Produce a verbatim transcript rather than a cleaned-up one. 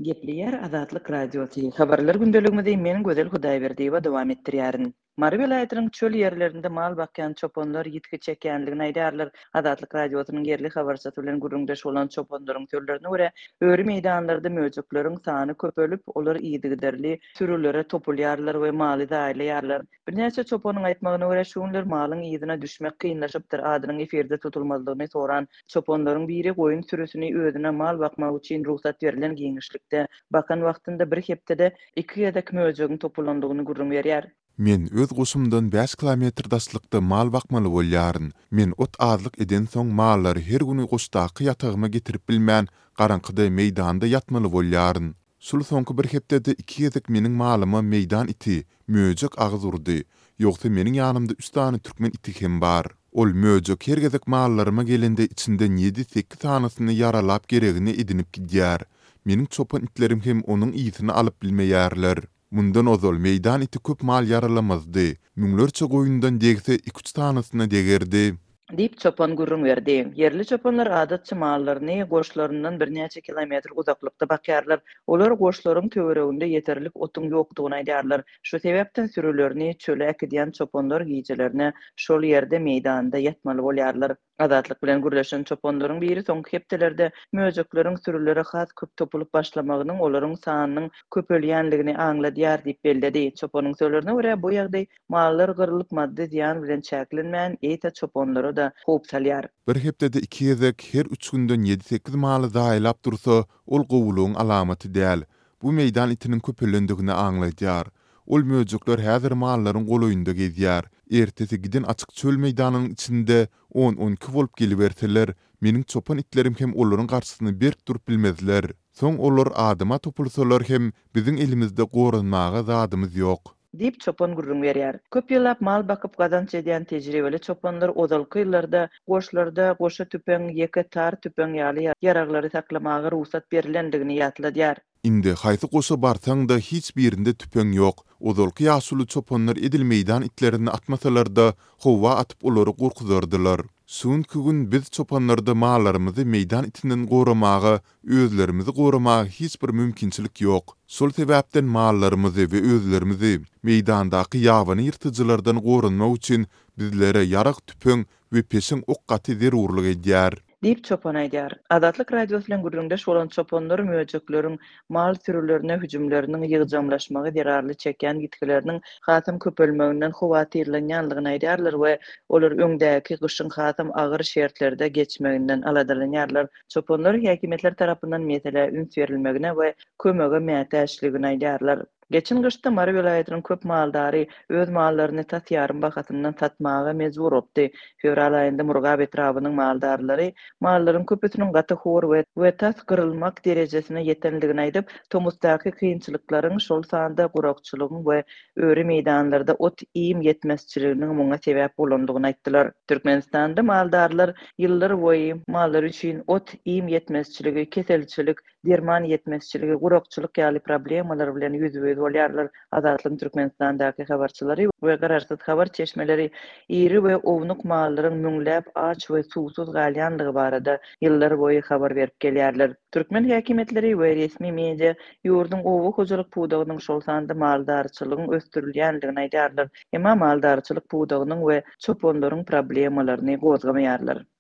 Gepleyer Azatlyk Radiosu. Habarlar gündeligimizde men Gözel Hudaýberdiýewa dowam etdirýärin. Mary vilayatynyň çöl ýerlerinde mal bakýan çoponlar ýitki çekýänligini aýdarlar. Azatlyk Radiosynyň yerli habarçysy bilen gurrundaş bolan çoponlaryň türlerine görä, öýri meýdanlarda möjükleriň sany köpelip, olar ýygyderli sürülere topulýarlar we maly daýlaýarlar. Birnäçe çoponyň aýtmagyna görä şunlar malyň ýygyna düşmek kynlaşypdyr. Adynyň eferde tutulmalygyny soran çoponlaryň biri goýun sürüsini özüne mal bakmak üçin ruhsat berilen giňişlikde bakan wagtynda bir hepdede iki ýa-da möjügiň topulandygyny gurrun berýär. Men öz guşumdan beş kilometr daslykda mal bakmaly bolýaryn. Men ot azlyk eden soň mallary her güni goşdaky ýatagyma getirip bilmän garaňkyda meýdanda ýatmaly bolýaryn. Şol soňky bir hepdede iki ýezek meniň malyma meýdan iti, möjük agyz urdy. Ýogsa meniň ýanymda üç tane türkmen iti hem bar. Ol möjük her gezek mallaryma gelende içinden ýedi sekiz tanasyny yaralap geregini edinip gidýär. Meniň çopan itlerim hem onuň ýysyny alyp bilmeýärler. Mundan ozal meýdan iti köp mal yaralamazdy. Müňlerçe goýundan degse iki üç tanasyna degerdi. Dip çopan gurrun berdi. Yerli çopanlar adatçy mallaryny goşlaryndan birnäçe kilometr uzaklykda bakýarlar. Olar goşlaryň töwereginde ýeterlik otuň ýokdugyny aýdarlar. Şu sebäpden sürülerini çöle äkidýän çopanlar giýjelerine şol ýerde meýdanda ýatmaly bolýarlar. Azatlyk bilen gürleşen çopanlaryň biri soňky hepdelerde möjükleriň sürülere has köp topulup başlamagynyň olaryň sanynyň köpelýänligini aňladýar diýip belledi. Çopanyň sözlerine görä bu ýagdaý mallar gyrylyp maddi ziýan bilen çäklenmän eýta çopanlara da hop salýar. Bir hepdede iki ýezek her üç günden ýedi sekiz maly daýlap dursa, ol gowulugyň alamaty däl. Bu meýdan itiniň köpelendigini aňlaýar. Ol möjükler häzir mallaryň goloýunda gezýär. Ertesi gidin açyk çöl meýdanynyň içinde on on iki bolup geliberseler, meniň çopan itlerim hem olaryň garşysyny berk durup bilmezler. Soň olar adyma topulsalar hem biziň elimizde gorunmaga zadymyz ýok. Dip çopan gurrun berýär. Köp ýyllap mal bakyp gazanç edýän tejribeli çopanlar ozalky ýyllarda goşlarda goşa tüpeň, ýeke tar tüpeň ýaly ýaraglary saklamagy ruhsat berilendigini ýatladýar. Indi haýsy goşa barsaň da hiç birinde tüpeň ýok. Ozalky ýaşuly çopanlar edil meýdan itlerini atmasalar da howa atyp olary gorkuzardylar. Şuňky gün biz çopanlarda mallarymyzy meýdan itinden goramagy, özlerimizi goramagy hiç bir mümkinçilik ýok. Şol sebäpden mallarymyzy we özlerimizi meýdandaky ýabany ýyrtyjylardan gorunmak üçin bizlere ýarak tüpeň we peşiň ok gaty zerurlyk edýär. Dip çopan aýdýar. Azatlyk Radiosu bilen gurrundaş bolan çopanlar möjükleriň mal sürülerine hüjümleriniň ýygjamlaşmagy derarly çeken gitkileriniň hasam köpelmeginden howatyrlanýanlygyny aýdarlar we olar öňdäki gyşyň hasam agyr şertlerde geçmeginden aladalanýarlar. Çopanlar häkimetler tarapyndan mesele üns berilmegine we kömege mätäçligine aýdarlar. Geçen gışda Mary vilayatynyň köp maldary öz mallaryny tatýarym bakatyndan tatmaga mejbur boldy. Fevral aýynda Murgab etrabynyň maldarlary mallaryň köpüsiniň gaty hor we we tas gyrylmak derejesine ýetenligini aýdyp, tomusdaky kynçylyklaryň şol sanda gurakçylygyň we öýri meýdanlarda ot iýim ýetmezçiliginiň muňa sebäp bolandygyny aýtdylar. Türkmenistanda maldarlar ýyllar boýy mallar üçin ot iýim ýetmezçiligi, keselçilik, derman ýetmezçiligi, gurakçylyk ýaly problemalar bilen ýüzbe bolýarlar. Azatlyk Türkmenistandaky habarçylary we gararsyz habar çeşmeleri iri we ownuk mallaryň müňläp aç we suwsuz galýanlygy barada ýyllar boýy habar berip gelýärler. Türkmen häkimetleri we resmi media ýurdun owu hojalyk pudagynyň şol sanda maldarçylygyň östürilýänligini aýdarlar. Emma maldarçylyk pudagynyň we çopanlaryň problemalaryny gozgamaýarlar.